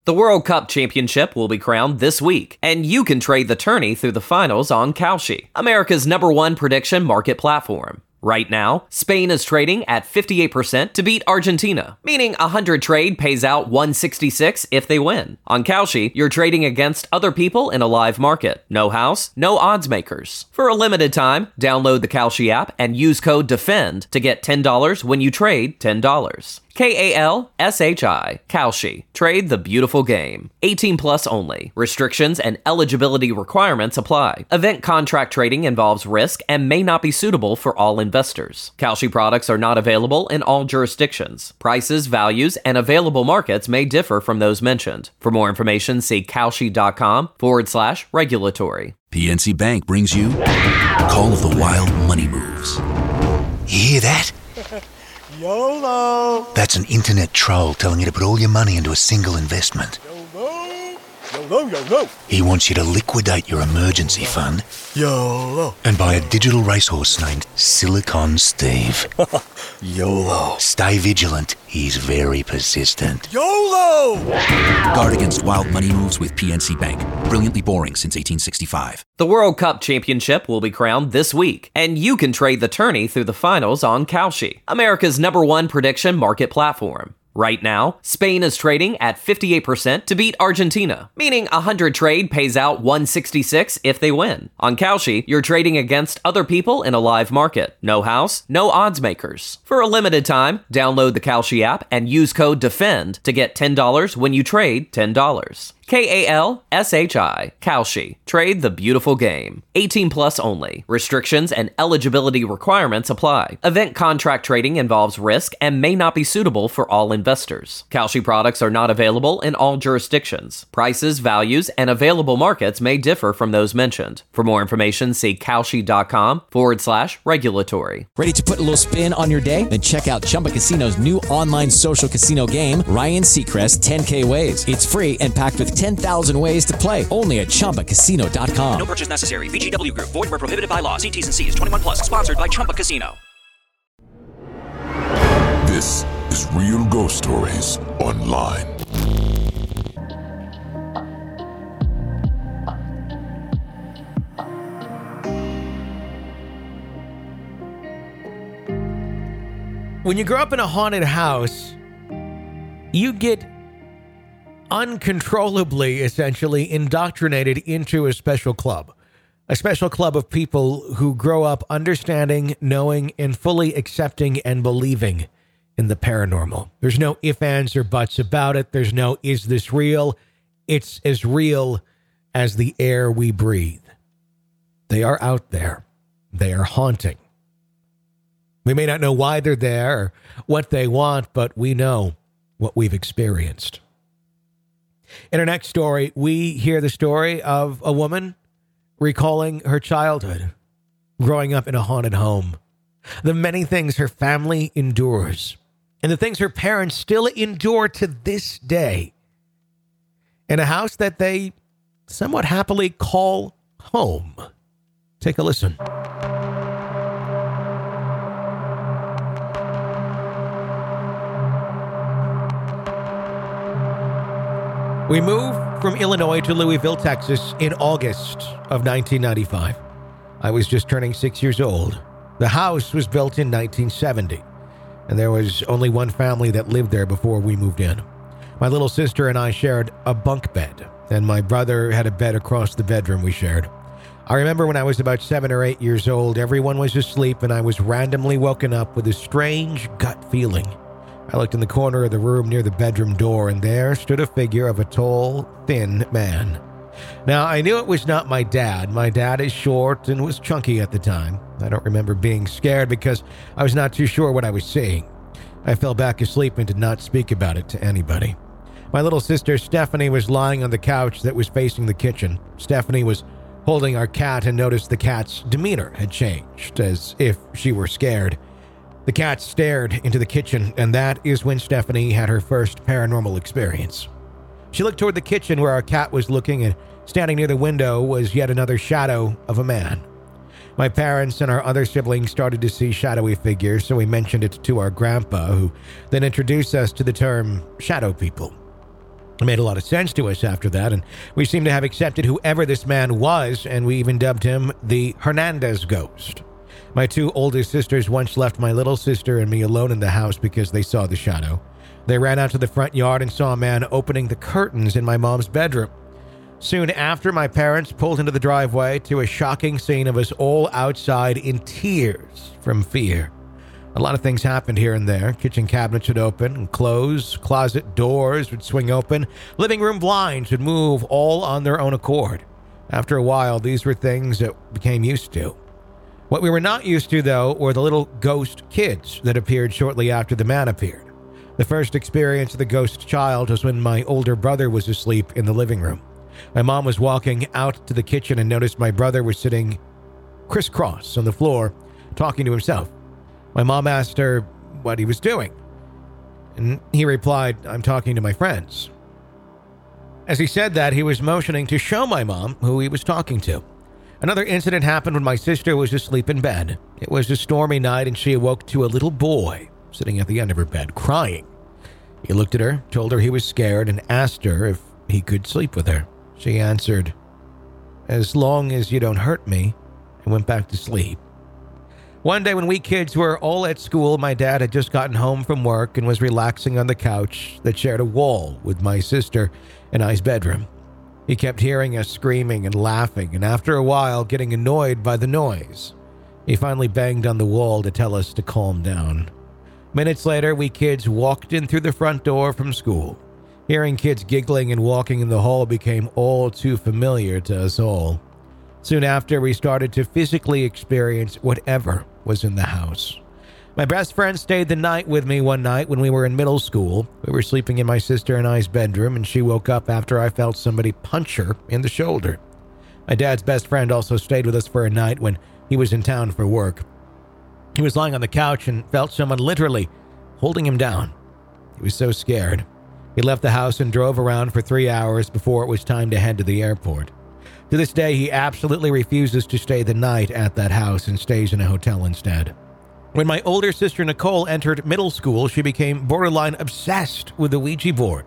The World Cup Championship will be crowned this week, and you can trade the tourney through the finals on Kalshi, America's #1 prediction market platform. Right now, Spain is trading at 58% to beat Argentina, meaning 100 trade pays out 166 if they win. On Kalshi, you're trading against other people in a live market. No house, no odds makers. For a limited time, download the Kalshi app and use code DEFEND to get $10 when you trade $10. Kalshi. Kalshi. Trade the beautiful game. 18 plus only. Restrictions and eligibility requirements apply. Event contract trading involves risk and may not be suitable for all investors. Kalshi products are not available in all jurisdictions. Prices, values, and available markets may differ from those mentioned. For more information, see kalshi.com/regulatory. PNC Bank brings you Call of the Wild Money Moves. You hear that? YOLO! That's an internet troll telling you to put all your money into a single investment. YOLO! He wants you to liquidate your emergency fund YOLO! and buy a digital racehorse named Silicon Steve. YOLO! Stay vigilant. He's very persistent. YOLO! Guard against wild money moves with PNC Bank. Brilliantly boring since 1865. The World Cup Championship will be crowned this week, and you can trade the tourney through the finals on Kalshi, America's #1 prediction market platform. Right now, Spain is trading at 58% to beat Argentina, meaning 100 trade pays out 166 if they win. On Kalshi, you're trading against other people in a live market. No house, no odds makers. For a limited time, download the Kalshi app and use code DEFEND to get $10 when you trade $10. Kalshi. Kalshi. Trade the beautiful game. 18 plus only. Restrictions and eligibility requirements apply. Event contract trading involves risk and may not be suitable for all investors. Kalshi products are not available in all jurisdictions. Prices, values, and available markets may differ from those mentioned. For more information, see kalshi.com/regulatory. Ready to put a little spin on your day? Then check out Chumba Casino's new online social casino game, Ryan Seacrest 10K Ways. It's free and packed with 10,000 ways to play. Only at ChumbaCasino.com. No purchase necessary. VGW Group. Void where prohibited by law. See T's and C's. 21 plus. Sponsored by Chumba Casino. This is Real Ghost Stories Online. When you grow up in a haunted house, you get uncontrollably, essentially, indoctrinated into a special club of people who grow up understanding, knowing, and fully accepting and believing in the paranormal. There's no ifs, ands, or buts about it. There's no, is this real? It's as real as the air we breathe. They are out there. They are haunting. We may not know why they're there or what they want, but we know what we've experienced. In our next story, we hear the story of a woman recalling her childhood, growing up in a haunted home, the many things her family endures, and the things her parents still endure to this day, in a house that they somewhat happily call home. Take a listen. We moved from Illinois to Louisville, Texas in August of 1995. I was just turning 6 years old. The house was built in 1970, and there was only one family that lived there before we moved in. My little sister and I shared a bunk bed, and my brother had a bed across the bedroom we shared. I remember when I was about 7 or 8 years old, everyone was asleep, and I was randomly woken up with a strange gut feeling. I looked in the corner of the room near the bedroom door, and there stood a figure of a tall, thin man. Now, I knew it was not my dad. My dad is short and was chunky at the time. I don't remember being scared because I was not too sure what I was seeing. I fell back asleep and did not speak about it to anybody. My little sister, Stephanie, was lying on the couch that was facing the kitchen. Stephanie was holding our cat and noticed the cat's demeanor had changed, as if she were scared. The cat stared into the kitchen, and that is when Stephanie had her first paranormal experience. She looked toward the kitchen where our cat was looking, and standing near the window was yet another shadow of a man. My parents and our other siblings started to see shadowy figures, so we mentioned it to our grandpa, who then introduced us to the term shadow people. It made a lot of sense to us after that, and we seemed to have accepted whoever this man was, and we even dubbed him the Hernandez Ghost. My two older sisters once left my little sister and me alone in the house because they saw the shadow. They ran out to the front yard and saw a man opening the curtains in my mom's bedroom. Soon after, my parents pulled into the driveway to a shocking scene of us all outside in tears from fear. A lot of things happened here and there. Kitchen cabinets would open and close, closet doors would swing open, living room blinds would move all on their own accord. After a while, these were things that we became used to. What we were not used to, though, were the little ghost kids that appeared shortly after the man appeared. The first experience of the ghost child was when my older brother was asleep in the living room. My mom was walking out to the kitchen and noticed my brother was sitting crisscross on the floor, talking to himself. My mom asked her what he was doing, and he replied, "I'm talking to my friends." As he said that, he was motioning to show my mom who he was talking to. Another incident happened when my sister was asleep in bed. It was a stormy night, and she awoke to a little boy sitting at the end of her bed, crying. He looked at her, told her he was scared, and asked her if he could sleep with her. She answered, "As long as you don't hurt me," and went back to sleep. One day when we kids were all at school, my dad had just gotten home from work and was relaxing on the couch that shared a wall with my sister and I's bedroom. He kept hearing us screaming and laughing, and after a while, getting annoyed by the noise. He finally banged on the wall to tell us to calm down. Minutes later, we kids walked in through the front door from school. Hearing kids giggling and walking in the hall became all too familiar to us all. Soon after, we started to physically experience whatever was in the house. My best friend stayed the night with me one night when we were in middle school. We were sleeping in my sister and I's bedroom, and she woke up after I felt somebody punch her in the shoulder. My dad's best friend also stayed with us for a night when he was in town for work. He was lying on the couch and felt someone literally holding him down. He was so scared. He left the house and drove around for 3 hours before it was time to head to the airport. To this day, he absolutely refuses to stay the night at that house and stays in a hotel instead. When my older sister Nicole entered middle school, she became borderline obsessed with the Ouija board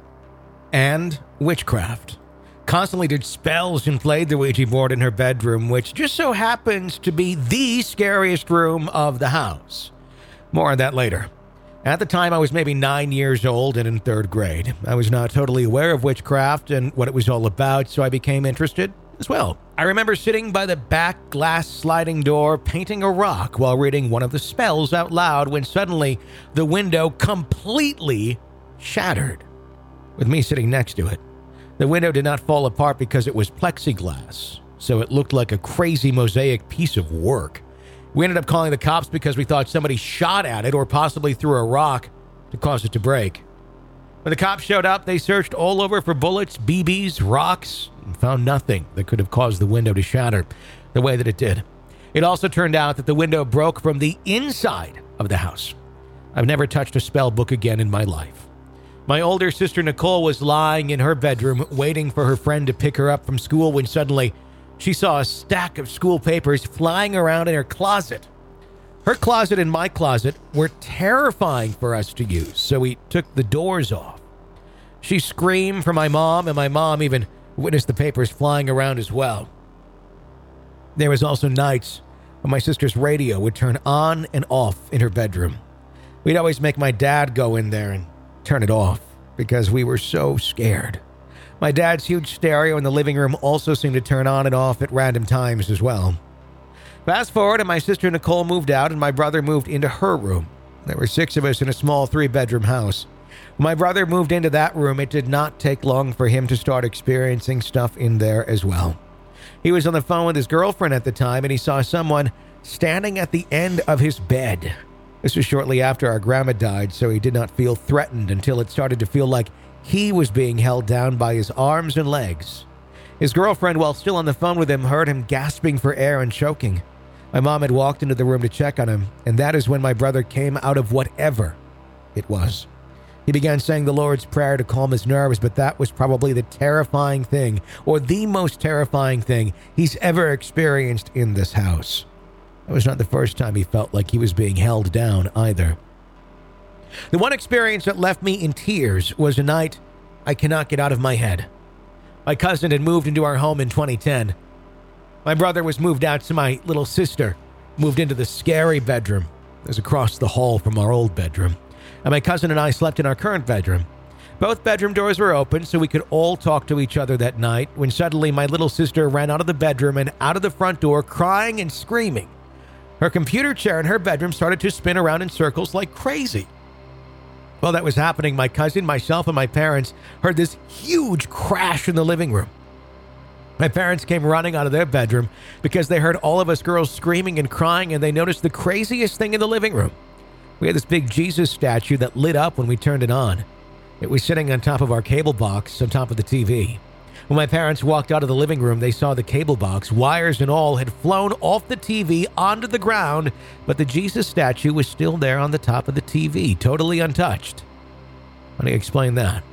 and witchcraft. Constantly did spells and played the Ouija board in her bedroom, which just so happens to be the scariest room of the house. More on that later. At the time, I was maybe 9 years old and in 3rd grade. I was not totally aware of witchcraft and what it was all about, so I became interested as well. I remember sitting by the back glass sliding door, painting a rock while reading one of the spells out loud when suddenly the window completely shattered, with me sitting next to it. The window did not fall apart because it was plexiglass, so it looked like a crazy mosaic piece of work. We ended up calling the cops because we thought somebody shot at it or possibly threw a rock to cause it to break. When the cops showed up, they searched all over for bullets, BBs, rocks, and found nothing that could have caused the window to shatter the way that it did. It also turned out that the window broke from the inside of the house. I've never touched a spell book again in my life. My older sister Nicole was lying in her bedroom waiting for her friend to pick her up from school when suddenly she saw a stack of school papers flying around in her closet. Her closet and my closet were terrifying for us to use, so we took the doors off. She screamed for my mom, and my mom even witnessed the papers flying around as well. There was also nights when my sister's radio would turn on and off in her bedroom. We'd always make my dad go in there and turn it off because we were so scared. My dad's huge stereo in the living room also seemed to turn on and off at random times as well. Fast forward, and my sister Nicole moved out and my brother moved into her room. There were 6 of us in a small 3-bedroom house. When my brother moved into that room, it did not take long for him to start experiencing stuff in there as well. He was on the phone with his girlfriend at the time, and he saw someone standing at the end of his bed. This was shortly after our grandma died, so he did not feel threatened until it started to feel like he was being held down by his arms and legs. His girlfriend, while still on the phone with him, heard him gasping for air and choking. My mom had walked into the room to check on him, and that is when my brother came out of whatever it was. He began saying the Lord's Prayer to calm his nerves, but that was probably the terrifying thing, or the most terrifying thing he's ever experienced in this house. It was not the first time he felt like he was being held down either. The one experience that left me in tears was a night I cannot get out of my head. My cousin had moved into our home in 2010. My brother was moved out, so my little sister moved into the scary bedroom that was across the hall from our old bedroom. And my cousin and I slept in our current bedroom. Both bedroom doors were open so we could all talk to each other that night when suddenly my little sister ran out of the bedroom and out of the front door crying and screaming. Her computer chair in her bedroom started to spin around in circles like crazy. While that was happening, my cousin, myself, and my parents heard this huge crash in the living room. My parents came running out of their bedroom because they heard all of us girls screaming and crying, and they noticed the craziest thing in the living room. We had this big Jesus statue that lit up when we turned it on. It was sitting on top of our cable box on top of the TV. When my parents walked out of the living room, they saw the cable box, wires and all, had flown off the TV onto the ground, but the Jesus statue was still there on the top of the TV, totally untouched. How do you explain that?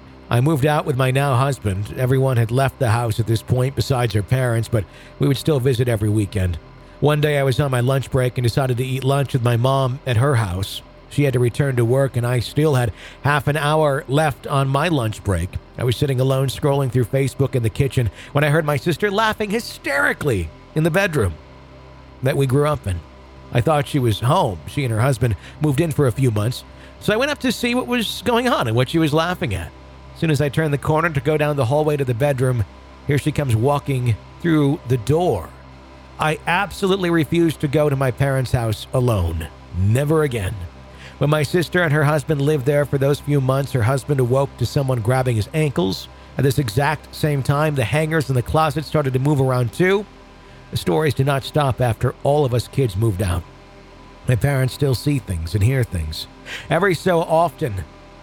I moved out with my now husband. Everyone had left the house at this point besides her parents, but we would still visit every weekend. One day I was on my lunch break and decided to eat lunch with my mom at her house. She had to return to work, and I still had half an hour left on my lunch break. I was sitting alone scrolling through Facebook in the kitchen when I heard my sister laughing hysterically in the bedroom that we grew up in. I thought she was home. She and her husband moved in for a few months, so I went up to see what was going on and what she was laughing at. As soon as I turned the corner to go down the hallway to the bedroom, here she comes walking through the door. I absolutely refused to go to my parents' house alone. Never again. When my sister and her husband lived there for those few months, her husband awoke to someone grabbing his ankles. At this exact same time, the hangers in the closet started to move around too. The stories did not stop after all of us kids moved out. My parents still see things and hear things every so often.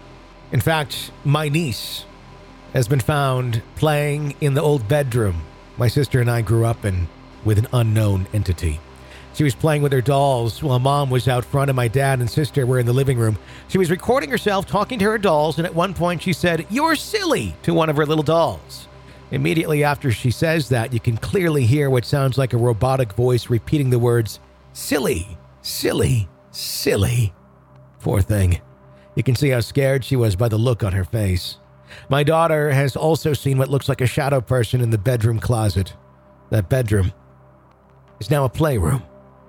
In fact, my niece has been found playing in the old bedroom my sister and I grew up in with an unknown entity. She was playing with her dolls while Mom was out front and my dad and sister were in the living room. She was recording herself talking to her dolls, and at one point she said, "You're silly," to one of her little dolls. Immediately after she says that, you can clearly hear what sounds like a robotic voice repeating the words, "Silly, silly, silly." Poor thing. You can see how scared she was by the look on her face. My daughter has also seen what looks like a shadow person in the bedroom closet. That bedroom is now a playroom.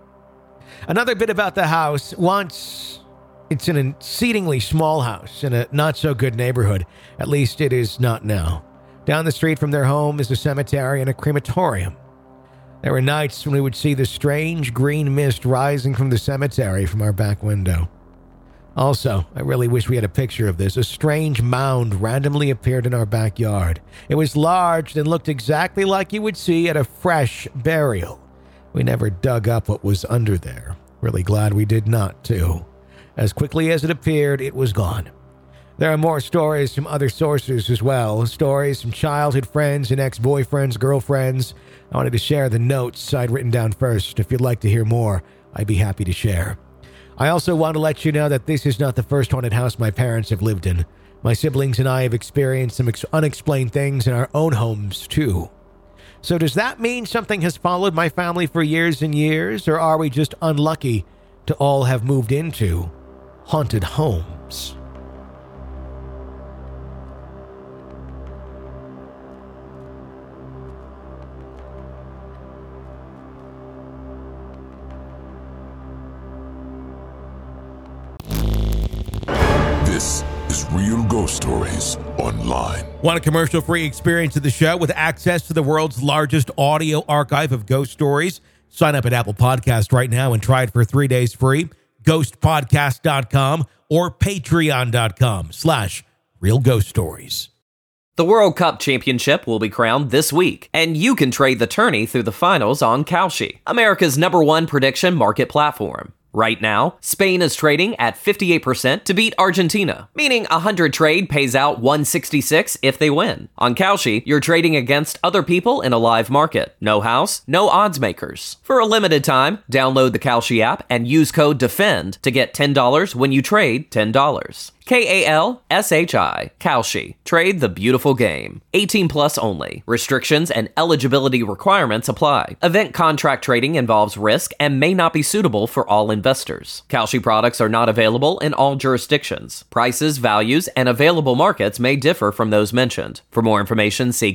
Another bit about the house. Once, it's an exceedingly small house in a not-so-good neighborhood. At least it is not now. Down the street from their home is a cemetery and a crematorium. There were nights when we would see the strange green mist rising from the cemetery from our back window. Also, I really wish we had a picture of this. A strange mound randomly appeared in our backyard. It was large and looked exactly like you would see at a fresh burial. We never dug up what was under there. Really glad we did not, too. As quickly as it appeared, it was gone. There are more stories from other sources as well. Stories from childhood friends and ex-boyfriends, girlfriends. I wanted to share the notes I'd written down first. If you'd like to hear more, I'd be happy to share. I also want to let you know that this is not the first haunted house my parents have lived in. My siblings and I have experienced some unexplained things in our own homes, too. So does that mean something has followed my family for years and years, or are we just unlucky to all have moved into haunted homes? This is Real Ghost Stories Online. Want a commercial-free experience of the show with access to the world's largest audio archive of ghost stories? Sign up at Apple Podcast right now and try it for 3 days free. Ghostpodcast.com or patreon.com/Real Ghost Stories. The World Cup Championship will be crowned this week, and you can trade the tourney through the finals on Kalshi, America's #1 prediction market platform. Right now, Spain is trading at 58% to beat Argentina, meaning 100 trade pays out 166 if they win. On Kalshi, you're trading against other people in a live market. No house, no odds makers. For a limited time, download the Kalshi app and use code DEFEND to get $10 when you trade $10. Kalshi. Kalshi. Trade the beautiful game. 18 plus only. Restrictions and eligibility requirements apply. Event contract trading involves risk and may not be suitable for all investors. Kalshi products are not available in all jurisdictions. Prices, values, and available markets may differ from those mentioned. For more information, see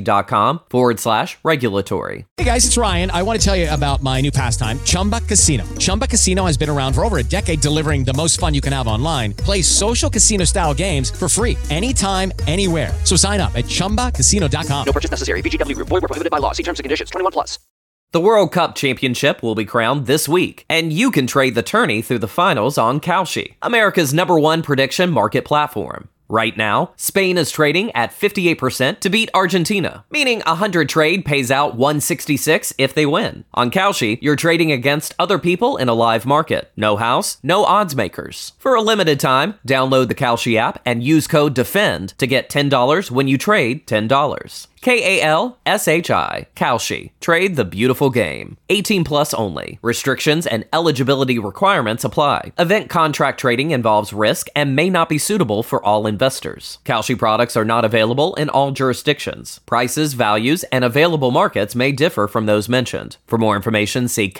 Kalshi.com/regulatory. Hey guys, it's Ryan. I want to tell you about my new pastime, Chumba Casino. Chumba Casino has been around for over a decade, delivering the most fun you can have online. Play social casino-style games for free anytime, anywhere. So sign up at ChumbaCasino.com. No purchase necessary. VGW Group. Void where prohibited by law. See terms and conditions. 21 plus. The World Cup Championship will be crowned this week, and you can trade the tourney through the finals on Kalshi, America's #1 prediction market platform. Right now, Spain is trading at 58% to beat Argentina, meaning 100 trade pays out 166 if they win. On Kalshi, you're trading against other people in a live market. No house, no odds makers. For a limited time, download the Kalshi app and use code DEFEND to get $10 when you trade $10. Kalshi. Kalshi. Trade the beautiful game. 18 plus only. Restrictions and eligibility requirements apply. Event contract trading involves risk and may not be suitable for all investors. Kalshi products are not available in all jurisdictions. Prices, values, and available markets may differ from those mentioned. For more information, see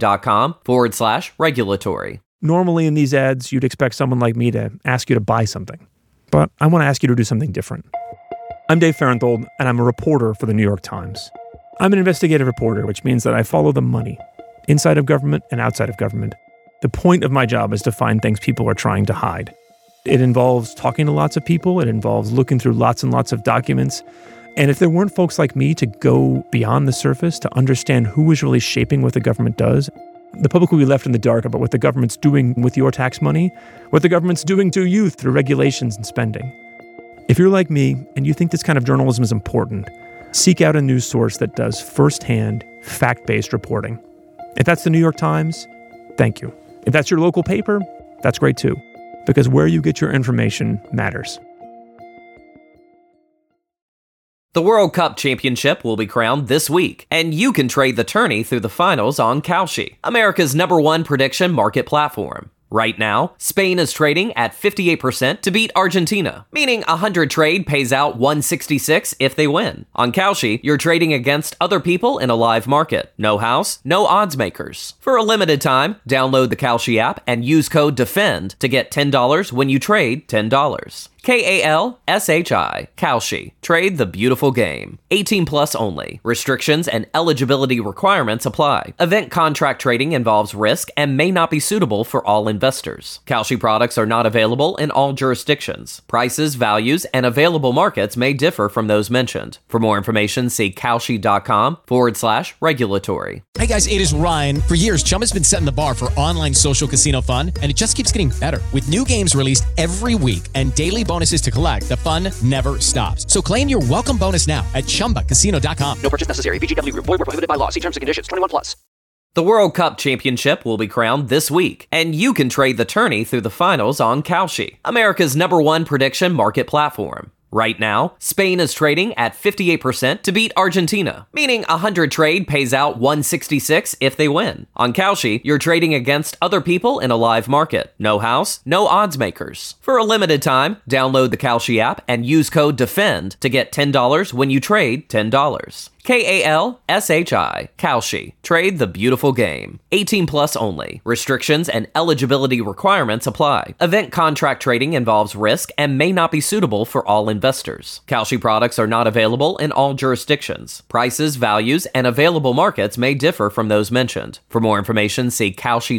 Kalshi.com/regulatory. Normally in these ads, you'd expect someone like me to ask you to buy something. But I want to ask you to do something different. I'm Dave Farenthold, and I'm a reporter for the New York Times. I'm an investigative reporter, which means that I follow the money, inside of government and outside of government. The point of my job is to find things people are trying to hide. It involves talking to lots of people. It involves looking through lots and lots of documents. And if there weren't folks like me to go beyond the surface to understand who is really shaping what the government does, the public will be left in the dark about what the government's doing with your tax money, what the government's doing to you through regulations and spending. If you're like me and you think this kind of journalism is important, seek out a news source that does firsthand, fact-based reporting. If that's the New York Times, thank you. If that's your local paper, that's great too, because where you get your information matters. The World Cup Championship will be crowned this week, and you can trade the tourney through the finals on Kalshi, America's #1 prediction market platform. Right now, Spain is trading at 58% to beat Argentina, meaning 100 trade pays out 166 if they win. On Kalshi, you're trading against other people in a live market. No house, no odds makers. For a limited time, download the Kalshi app and use code DEFEND to get $10 when you trade $10. Kalshi. Kalshi. Trade the beautiful game. 18 plus only. Restrictions and eligibility requirements apply. Event contract trading involves risk and may not be suitable for all investors. Kalshi products are not available in all jurisdictions. Prices, values, and available markets may differ from those mentioned. For more information, see Kalshi.com/regulatory. Hey guys, it is Ryan. For years, Chumba's been setting the bar for online social casino fun, and it just keeps getting better. With new games released every week and daily bonuses to collect, the fun never stops. So claim your welcome bonus now at ChumbaCasino.com. No purchase necessary. VGW Group. Void where prohibited by law. See terms and conditions. 21 plus. The World Cup Championship will be crowned this week, and you can trade the tourney through the finals on Kalshi, America's #1 prediction market platform. Right now, Spain is trading at 58% to beat Argentina, meaning 100 trade pays out 166 if they win. On Kalshi, you're trading against other people in a live market. No house, no odds makers. For a limited time, download the Kalshi app and use code DEFEND to get $10 when you trade $10. Kalshi. Kalshi. Trade the beautiful game. 18 plus only. Restrictions and eligibility requirements apply. Event contract trading involves risk and may not be suitable for all investors. Kalshi products are not available in all jurisdictions. Prices, values, and available markets may differ from those mentioned. For more information, see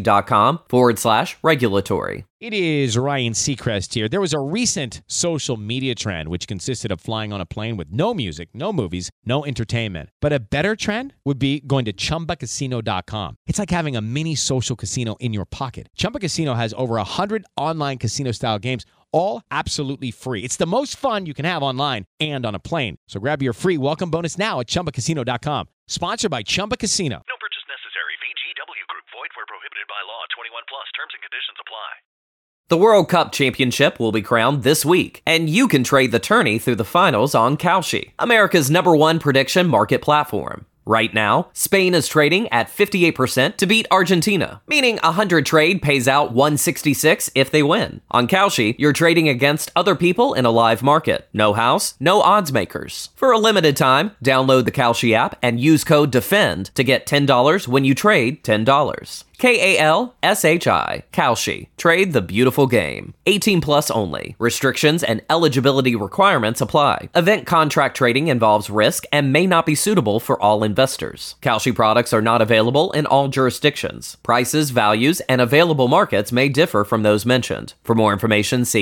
Kalshi.com/regulatory. It is Ryan Seacrest here. There was a recent social media trend which consisted of flying on a plane with no music, no movies, no entertainment. But a better trend would be going to ChumbaCasino.com. It's like having a mini social casino in your pocket. Chumba Casino has over 100 online casino-style games, all absolutely free. It's the most fun you can have online and on a plane. So grab your free welcome bonus now at ChumbaCasino.com. Sponsored by Chumba Casino. No purchase necessary. VGW Group. Void where prohibited by law. 21 plus. Terms and conditions apply. The World Cup Championship will be crowned this week, and you can trade the tourney through the finals on Kalshi, America's #1 prediction market platform. Right now, Spain is trading at 58% to beat Argentina, meaning 100 trade pays out 166 if they win. On Kalshi, you're trading against other people in a live market. No house, no odds makers. For a limited time, download the Kalshi app and use code DEFEND to get $10 when you trade $10. Kalshi. Kalshi. Trade the beautiful game. 18 plus only. Restrictions and eligibility requirements apply. Event contract trading involves risk and may not be suitable for all investors. Kalshi products are not available in all jurisdictions. Prices, values, and available markets may differ from those mentioned. For more information, see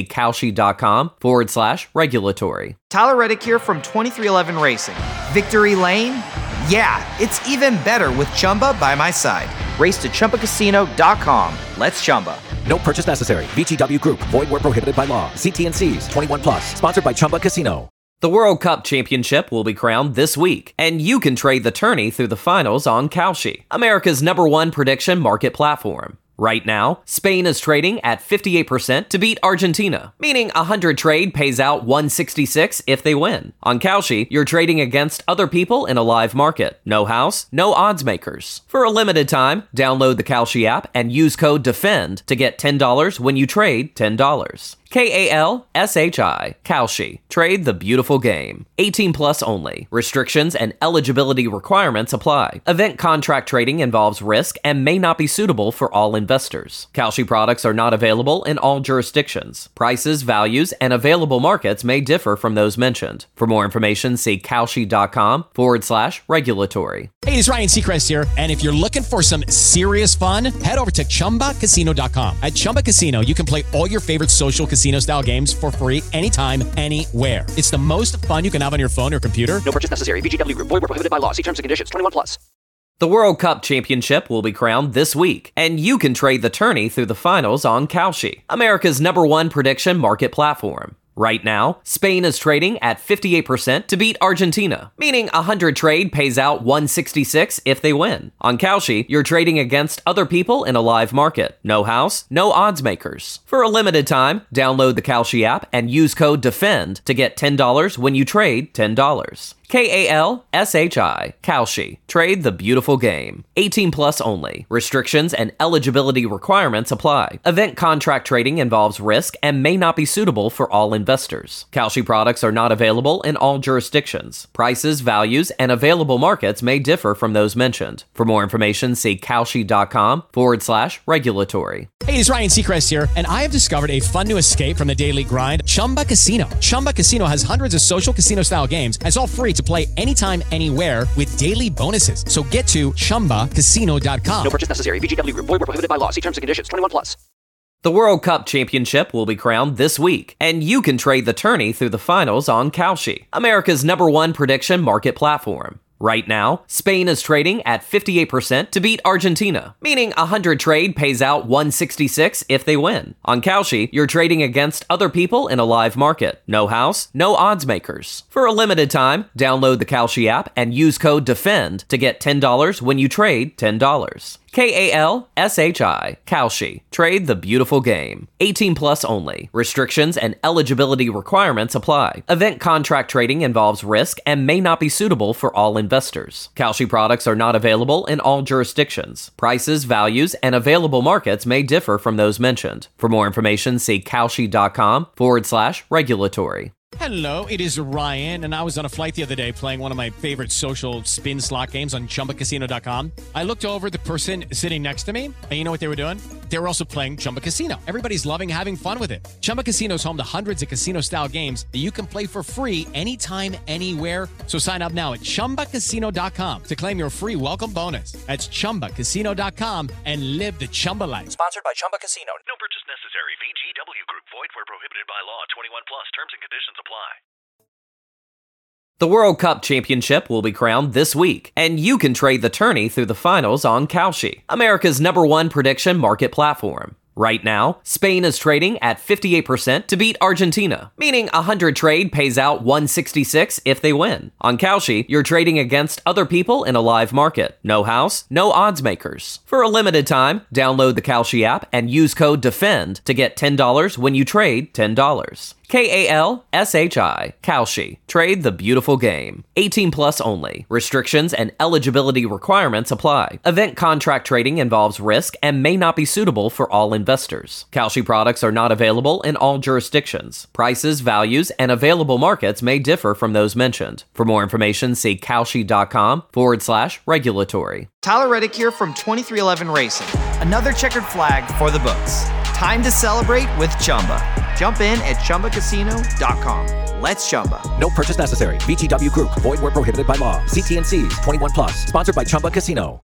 Kalshi.com/regulatory. Tyler Reddick here from 23XI Racing. Victory Lane? Yeah, it's even better with Chumba by my side. Race to ChumbaCasino.com. Let's Chumba. No purchase necessary. VGW Group. Void where prohibited by law. See T&Cs. 21 plus. Sponsored by Chumba Casino. The World Cup Championship will be crowned this week, and you can trade the tourney through the finals on Kalshi, America's #1 prediction market platform. Right now, Spain is trading at 58% to beat Argentina, meaning 100 trade pays out 166 if they win. On Kalshi, you're trading against other people in a live market. No house, no odds makers. For a limited time, download the Kalshi app and use code DEFEND to get $10 when you trade $10. Kalshi. Kalshi. Trade the beautiful game. 18 plus only. Restrictions and eligibility requirements apply. Event contract trading involves risk and may not be suitable for all investors. Kalshi products are not available in all jurisdictions. Prices, values, and available markets may differ from those mentioned. For more information, see Kalshi.com/regulatory. Hey, it's Ryan Seacrest here. And if you're looking for some serious fun, head over to ChumbaCasino.com. At Chumba Casino, you can play all your favorite social casino-style games for free anytime, anywhere. It's the most fun you can have on your phone or computer. No purchase necessary. VGW Group. Void where prohibited by law. See terms and conditions. 21 plus. The World Cup Championship will be crowned this week, and you can trade the tourney through the finals on Kalshi, America's #1 prediction market platform. Right now, Spain is trading at 58% to beat Argentina, meaning 100 trade pays out 166 if they win. On Kalshi, you're trading against other people in a live market. No house, no odds makers. For a limited time, download the Kalshi app and use code DEFEND to get $10 when you trade $10. Kalshi. Kalshi. Trade the beautiful game. 18 plus only. Restrictions and eligibility requirements apply. Event contract trading involves risk and may not be suitable for all investors. Kalshi products are not available in all jurisdictions. Prices, values, and available markets may differ from those mentioned. For more information, see Kalshi.com/regulatory. Hey, it's Ryan Seacrest here, and I have discovered a fun new escape from the daily grind, Chumba Casino. Chumba Casino has hundreds of social casino-style games, and it's all free to play anytime, anywhere with daily bonuses. So get to ChumbaCasino.com. No purchase necessary. VGW Group. Void where prohibited by law. See terms and conditions. 21 plus. The World Cup Championship will be crowned this week, and you can trade the tourney through the finals on Kalshi, America's #1 prediction market platform. Right now, Spain is trading at 58% to beat Argentina, meaning 100 trade pays out 166 if they win. On Kalshi, you're trading against other people in a live market. No house, no odds makers. For a limited time, download the Kalshi app and use code DEFEND to get $10 when you trade $10. Kalshi. Kalshi. Trade the beautiful game. 18 plus only. Restrictions and eligibility requirements apply. Event contract trading involves risk and may not be suitable for all investors. Kalshi products are not available in all jurisdictions. Prices, values, and available markets may differ from those mentioned. For more information, see Kalshi.com/regulatory. Hello, it is Ryan, and I was on a flight the other day playing one of my favorite social spin slot games on ChumbaCasino.com. I looked over at the person sitting next to me, and you know what they were doing? They were also playing Chumba Casino. Everybody's loving having fun with it. Chumba Casino is home to hundreds of casino-style games that you can play for free anytime, anywhere. So sign up now at ChumbaCasino.com to claim your free welcome bonus. That's ChumbaCasino.com and live the Chumba life. Sponsored by Chumba Casino. No purchase necessary. VGW Group. Void where prohibited by law. 21 plus. Terms and conditions apply. The World Cup Championship will be crowned this week, and you can trade the tourney through the finals on Kalshi, America's #1 prediction market platform. Right now, Spain is trading at 58% to beat Argentina, meaning 100 trade pays out 166 if they win. On Kalshi, you're trading against other people in a live market. No house, no odds makers. For a limited time, download the Kalshi app and use code DEFEND to get $10 when you trade $10. Kalshi. Kalshi. Trade the beautiful game. 18 plus only. Restrictions and eligibility requirements apply. Event contract trading involves risk and may not be suitable for all investors. Kalshi products are not available in all jurisdictions. Prices, values, and available markets may differ from those mentioned. For more information, see Kalshi.com/regulatory. Tyler Reddick here from 2311 Racing. Another checkered flag for the books. Time to celebrate with Chumba. Jump in at ChumbaCasino.com. Let's Chumba. No purchase necessary. VGW Group. Void where prohibited by law. See T&Cs. 21 plus. Sponsored by Chumba Casino.